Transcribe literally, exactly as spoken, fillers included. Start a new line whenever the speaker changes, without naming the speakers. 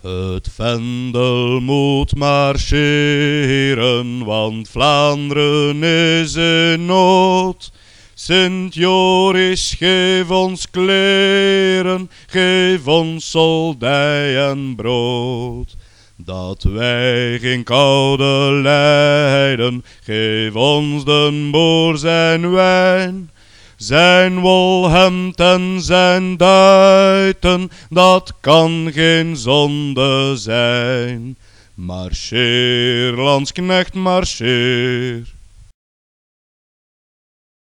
Het vendel moet marcheren, want Vlaanderen is in nood. Sint Joris, geef ons kleren, geef ons soldij en brood. Dat wij geen koude lijden, geef ons den boer zijn wijn. Zijn wolhemd en zijn duiten, dat kan geen zonde zijn. Marcheer, landsknecht, marcheer.